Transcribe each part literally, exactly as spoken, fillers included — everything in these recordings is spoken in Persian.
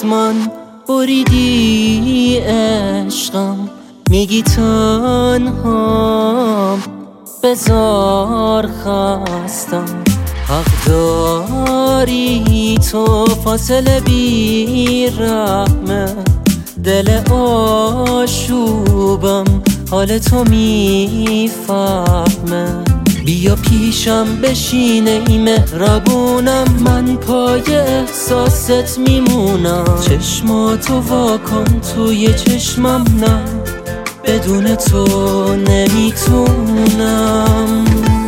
از من بریدی عشقم، میگی تنهام بزار خستم. حق داری تو فاصله بی رحمه، دل آشوبم حال تو میفهمه. بیا پیشم بشین ای مهربونم، من پای احساست میمونم. چشماتو واکن توی چشمم، نه بدون تو نمیتونم.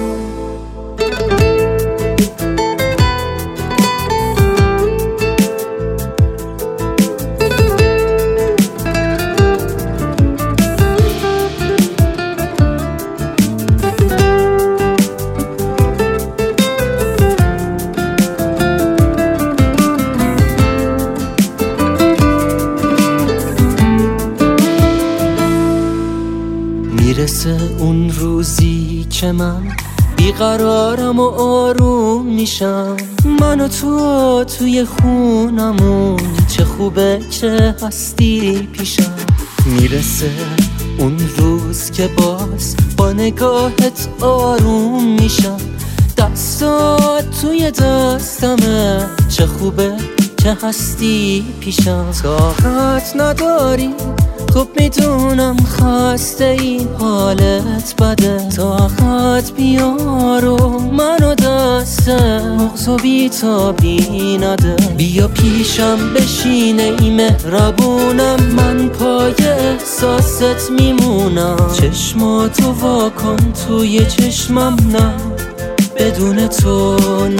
میرسه اون روزی که من بیقرارم و آروم میشم، من و تو توی خونمون، چه خوبه که هستی پیشم. میرسه اون روز که باز با نگاهت آروم میشم، دستات توی دستمه، چه خوبه که هستی پیشم. طاقت نداری خب میدونم، خسته این حالت بده. طاقت بیار و منو دست مغزو بی تابی نده. بیا پیشم بشین ای مهربونم، من پای احساست میمونم. چشماتو واکن توی چشمم، نه بدون تو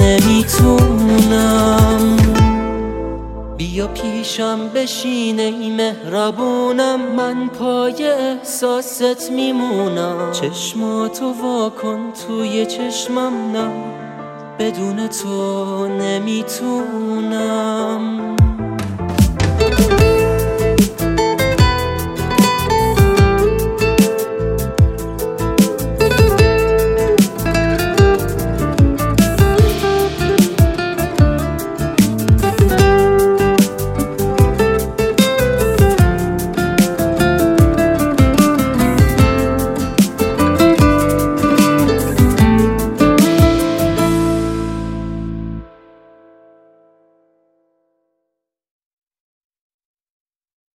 نمیتونم. بیا پیشم بشین ای مهربونم، من پای احساست میمونم. چشماتو واکن توی چشمم، نه بدون تو نمیتونم.